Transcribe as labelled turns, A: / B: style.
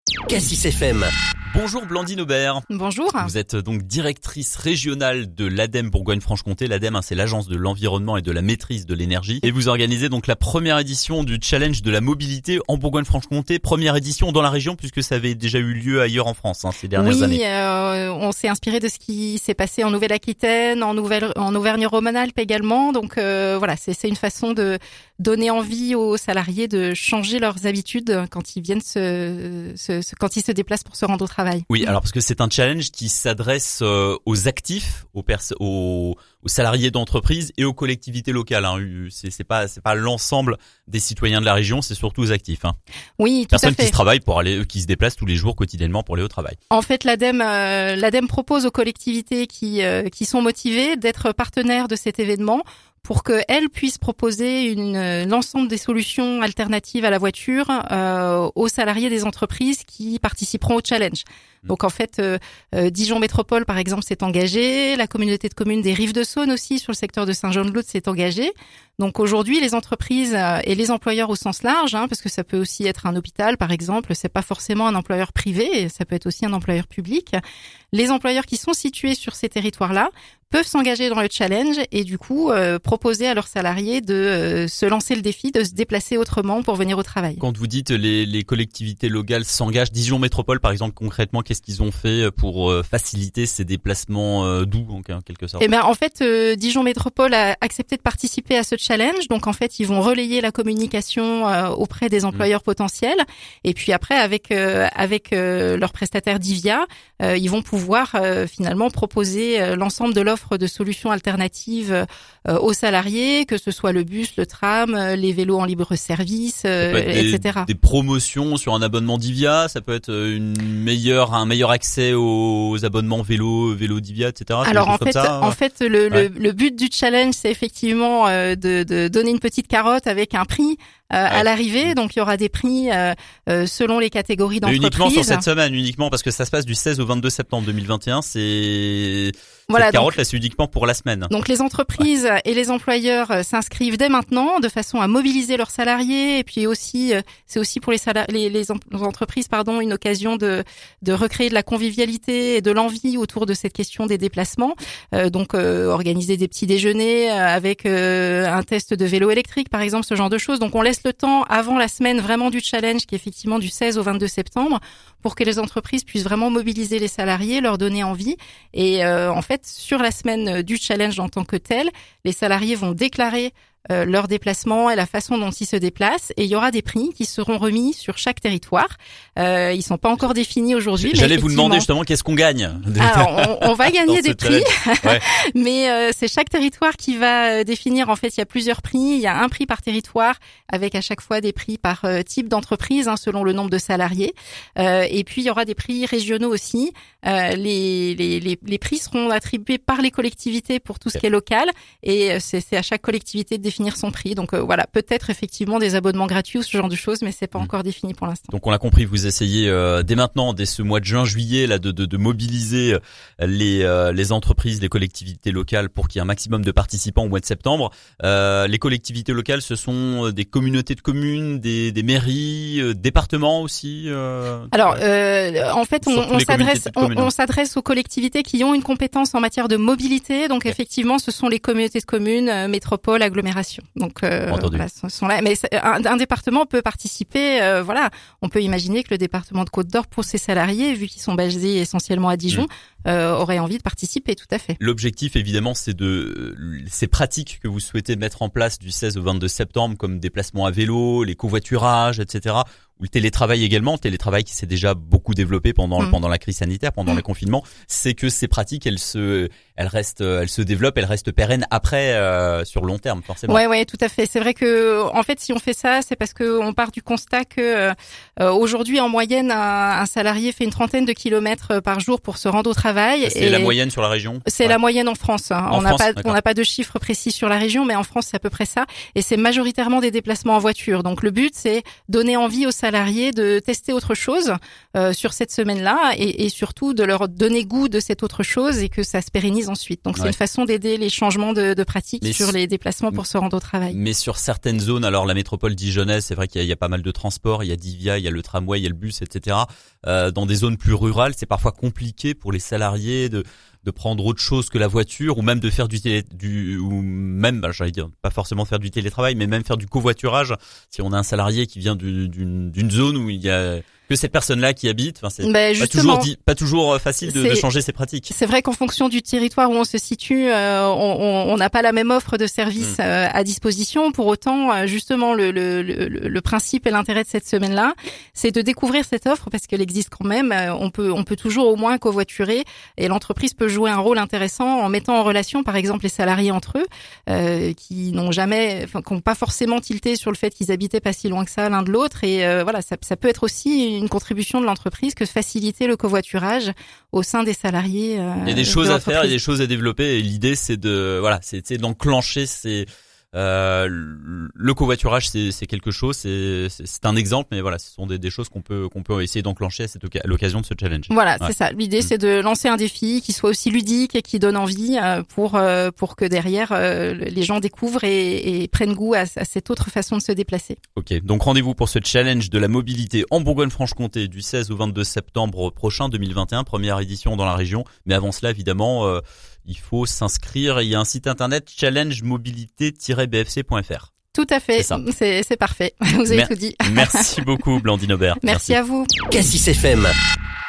A: Cassis FM.
B: Bonjour Blandine Aubert.
C: Bonjour.
B: Vous êtes donc directrice régionale de l'ADEME Bourgogne-Franche-Comté. L'ADEME, c'est l'agence de l'environnement et de la maîtrise de l'énergie. Et vous organisez donc la première édition du challenge de la mobilité en Bourgogne-Franche-Comté. Première édition dans la région puisque ça avait déjà eu lieu ailleurs en France ces dernières années.
C: Oui, on s'est inspiré de ce qui s'est passé en Nouvelle-Aquitaine, en Auvergne-Rhône-Alpes également. Donc voilà, c'est une façon de donner envie aux salariés de changer leurs habitudes quand ils viennent quand ils se déplacent pour se rendre au travail.
B: Oui, alors parce que c'est un challenge qui s'adresse aux actifs, aux salariés d'entreprise et aux collectivités locales. C'est pas l'ensemble des citoyens de la région, c'est surtout aux actifs.
C: Oui, tout
B: Personnes
C: à fait.
B: qui se déplacent tous les jours quotidiennement pour aller au travail.
C: En fait, l'ADEME propose aux collectivités qui sont motivées d'être partenaires de cet événement pour qu'elles puissent proposer l'ensemble des solutions alternatives à la voiture aux salariés des entreprises qui participeront au challenge. Donc en fait, Dijon Métropole par exemple s'est engagée, la communauté de communes des Rives-de-Saône aussi sur le secteur de Saint-Jean-de-Luz s'est engagée. Donc aujourd'hui, les entreprises et les employeurs au sens large, parce que ça peut aussi être un hôpital par exemple, c'est pas forcément un employeur privé, ça peut être aussi un employeur public. Les employeurs qui sont situés sur ces territoires-là peuvent s'engager dans le challenge et du coup proposer à leurs salariés de se lancer le défi de se déplacer autrement pour venir au travail.
B: Quand vous dites les collectivités locales s'engagent, Dijon Métropole par exemple concrètement, qu'est-ce qu'ils ont fait pour faciliter ces déplacements doux en quelque sorte?
C: Eh bien en fait Dijon Métropole a accepté de participer à ce challenge, donc en fait ils vont relayer la communication auprès des employeurs potentiels et puis après avec leurs prestataires Divia, ils vont pouvoir finalement proposer l'ensemble de l'offre de solutions alternatives aux salariés, que ce soit le bus, le tram, les vélos en libre service, etc.
B: Des promotions sur un abonnement Divia, ça peut être un meilleur accès aux abonnements vélo Divia, etc.
C: Alors en fait, le but du challenge, c'est effectivement de donner une petite carotte avec un prix à l'arrivée. Donc il y aura des prix selon les catégories d'entreprises.
B: Uniquement sur cette semaine, parce que ça se passe du 16 au 22 septembre 2021. Cette carotte là, c'est uniquement pour la semaine.
C: Donc les entreprises et les employeurs s'inscrivent dès maintenant de façon à mobiliser leurs salariés et puis aussi c'est aussi pour les entreprises une occasion de recréer de la convivialité et de l'envie autour de cette question des déplacements. Donc organiser des petits déjeuners avec un test de vélo électrique par exemple, ce genre de choses. Donc on laisse le temps avant la semaine vraiment du challenge qui est effectivement du 16 au 22 septembre pour que les entreprises puissent vraiment mobiliser les salariés, leur donner envie et en fait sur la semaine du challenge en tant que tel, les salariés vont déclarer leur déplacement et la façon dont ils se déplacent et il y aura des prix qui seront remis sur chaque territoire. Ils sont pas encore définis aujourd'hui.
B: J'allais vous demander justement qu'est-ce qu'on gagne.
C: Alors on va gagner des prix,
B: ouais.
C: mais c'est chaque territoire qui va définir. En fait, il y a plusieurs prix. Il y a un prix par territoire avec à chaque fois des prix par type d'entreprise selon le nombre de salariés. Et puis il y aura des prix régionaux aussi. Les prix seront attribués par les collectivités pour tout ce qui est local et c'est à chaque collectivité de définir son prix. Donc voilà, peut-être effectivement des abonnements gratuits ou ce genre de choses, mais c'est pas encore défini pour l'instant.
B: Donc on l'a compris, vous essayez dès maintenant, dès ce mois de juin-juillet, là, de mobiliser les entreprises, les collectivités locales pour qu'il y ait un maximum de participants au mois de septembre. Les collectivités locales, ce sont des communautés de communes, des mairies, départements aussi.
C: Alors en fait, on s'adresse aux collectivités qui ont une compétence en matière de mobilité. Donc effectivement, ce sont les communautés de communes, métropoles, agglomérations. Donc voilà, ce sont là. Mais un département peut participer. On peut imaginer que le département de Côte-d'Or, pour ses salariés, vu qu'ils sont basés essentiellement à Dijon, aurait envie de participer, tout à fait.
B: L'objectif, évidemment, c'est ces pratiques que vous souhaitez mettre en place du 16 au 22 septembre, comme déplacement à vélo, les covoiturages, etc., ou le télétravail également, le télétravail qui s'est déjà beaucoup développé pendant la crise sanitaire, pendant le confinement, c'est que ces pratiques, elles se développent, elles restent pérennes après, sur le long terme, forcément.
C: Ouais, tout à fait. C'est vrai que, en fait, si on fait ça, c'est parce que on part du constat que, aujourd'hui, en moyenne, un salarié fait une trentaine de kilomètres par jour pour se rendre au travail. télétravail.
B: C'est la moyenne sur la région.
C: C'est la moyenne en France. On n'a pas de chiffres précis sur la région, mais en France c'est à peu près ça. Et c'est majoritairement des déplacements en voiture. Donc le but c'est donner envie aux salariés de tester autre chose sur cette semaine-là, et surtout de leur donner goût de cette autre chose et que ça se pérennise ensuite. Donc c'est une façon d'aider les changements de pratique sur les déplacements pour se rendre au travail.
B: Mais sur certaines zones, alors la métropole dijonnaise, c'est vrai qu'il y a pas mal de transports, il y a Divia, il y a le tramway, il y a le bus, etc. Dans des zones plus rurales, c'est parfois compliqué pour les salariés de prendre autre chose que la voiture, ou même de faire j'allais dire, pas forcément faire du télétravail, mais même faire du covoiturage. Si on a un salarié qui vient d'une zone où il y a que cette personne-là qui habite, enfin c'est pas toujours facile de changer ses pratiques.
C: C'est vrai qu'en fonction du territoire où on se situe, on n'a pas la même offre de services à disposition. Pour autant, justement, le principe et l'intérêt de cette semaine-là, c'est de découvrir cette offre parce qu'elle existe quand même. On peut toujours au moins covoiturer, et l'entreprise peut jouer un rôle intéressant en mettant en relation, par exemple, les salariés entre eux, qui n'ont pas forcément tilté sur le fait qu'ils habitaient pas si loin que ça l'un de l'autre. Et voilà, ça peut être aussi une contribution de l'entreprise que de faciliter le covoiturage au sein des salariés.
B: Il y a des choses à faire, il y a des choses à développer, et l'idée c'est d'enclencher le covoiturage. C'est quelque chose, c'est un exemple, mais voilà, ce sont des choses qu'on peut essayer d'enclencher à l'occasion de ce challenge.
C: Voilà, c'est ça. L'idée c'est de lancer un défi qui soit aussi ludique et qui donne envie pour que derrière les gens découvrent et prennent goût à cette autre façon de se déplacer.
B: Ok, donc rendez-vous pour ce challenge de la mobilité en Bourgogne-Franche-Comté du 16 au 22 septembre prochain 2021, première édition dans la région. Mais avant cela, évidemment, il faut s'inscrire. Il y a un site internet challengemobilité-bfc.fr.
C: Tout à fait, c'est parfait. Vous avez tout dit.
B: Merci beaucoup, Blandine Aubert.
C: Merci à vous.
A: Cassis FM.